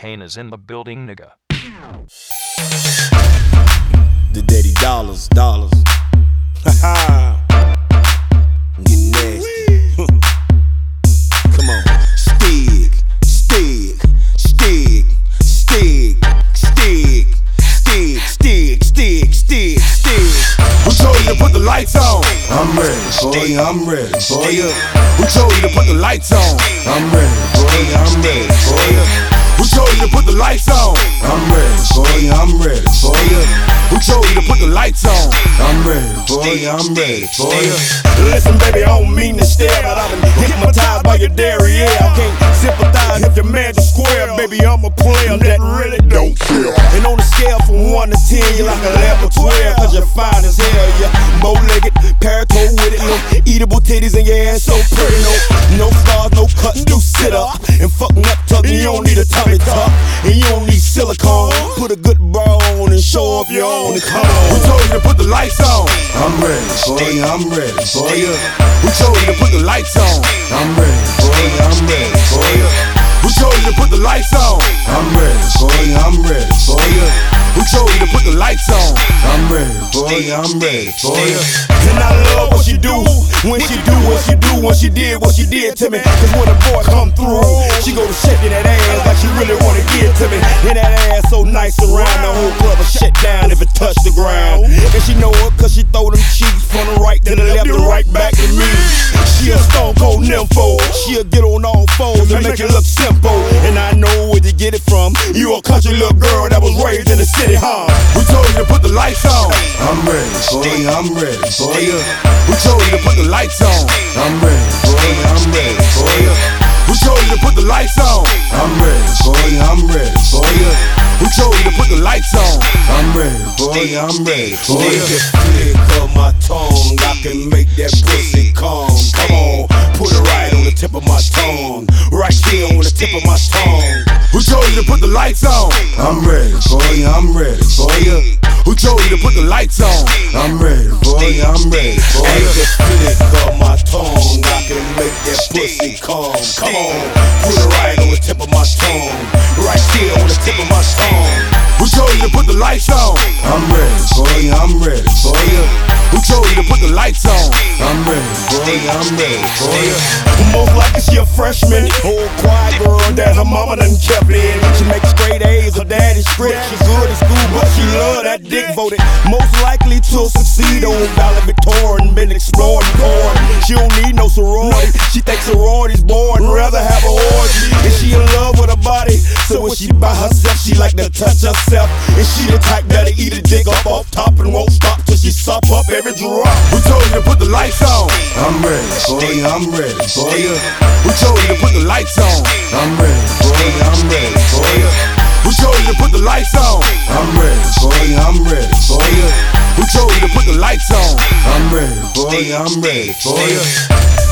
Kane is in the building, nigga. The Daddy Dollars. Haha. Get nasty. Come on. Stig. Who told you to put the lights on? I'm ready, boy, I'm ready, boy. Who told you to put the lights on? I'm ready, boy, I'm ready, boy. Who told you to put the lights on? I'm ready, boy, I'm ready, boy. Who told you to put the lights on? I'm ready, boy, I'm ready, boy. Listen, baby, I don't mean to stare, but I've been hypnotized by your derriere. I can't sympathize if your man's a square. Baby, I'm a player that really don't care. And on a scale from 1 to 10, you're like a level 12. Cause you're fine as hell, you're bow-legged, paratoed with it. No eatable titties and your ass so pretty. No scars, no cuts, do sit up. And fucking up tucking, you don't need a tummy tuck. And you don't need silicone. Put a good bra on and show off your own. Come on. Who told you to put the lights on? I'm ready, boy, I'm ready, boy. Who told you to put the lights on? I'm ready, boy, I'm ready, boy. Who told you to put the lights on? I'm ready, boy, I'm ready, boy. Who told you to put the lights on? I'm ready, boy, I'm ready, boy. And I love what she do, when she do what she do, when she did what she did to me. Cause when a boy come through, she go to shaking that ass like she really wanna give to me. And that ass so nice around the whole club will shut down if it touch the ground. And she know it cause she throw them cheeks from the right to the left and right back to me. She a stone cold nympho, she'll get on all fours and make it look simple. And I know where you get it from, you a country little girl that was raised in the city, huh? Who told you to put the lights on? I'm ready, boy, I'm ready, boy. Who told you to put the lights on? I'm ready, boy, I'm ready, boy. Who told you to put the lights on? I'm ready, boy, I'm ready, boy. Who told you to put the lights on? I'm ready, boy, I'm ready, boy. Just flick of my tongue, I can make that pussy calm. Come on, put it right on the tip of my tongue, right here on the tip of my tongue. Who told you to put the lights on? I'm ready, boy, I'm ready, boy. Who told you to put the lights on? I'm ready, boy, I'm ready, boy. Just flick of my tongue, I can make that pussy calm. Come on, put it right on the tip of my tongue, right here on the tip of my tongue. Who told you to put the lights on? I'm ready, boy, I'm ready, boy. Who told you to put the lights on? I'm ready, boy, I'm ready, boy. Most likely she a freshman, old quiet girl that her mama done kept in. She makes straight A's, her daddy's strict. She good at school, but she love that dick. Voted most likely to succeed on valedictorian, been exploring porn. She don't need no sorority, she thinks sorority's boring, rather have a orgy. And she in love with her body, so when she by herself, she like to touch herself. And she the type that'll eat a dick up off top and won't stop till she sup up every drop. Who told you to put the lights on? I'm ready, boy, I'm ready, boy. Who told you to put the lights on? I'm ready, boy, I'm ready, boy. Who told you to put the lights on? I'm ready, boy, I'm ready, boy. Who told you to put the lights on? I'm ready, boy, I'm ready, boy.